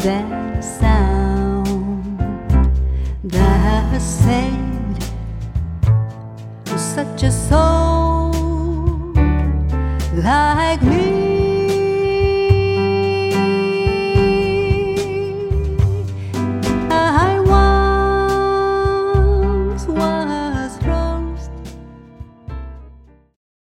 that sound that said to such a soul like me.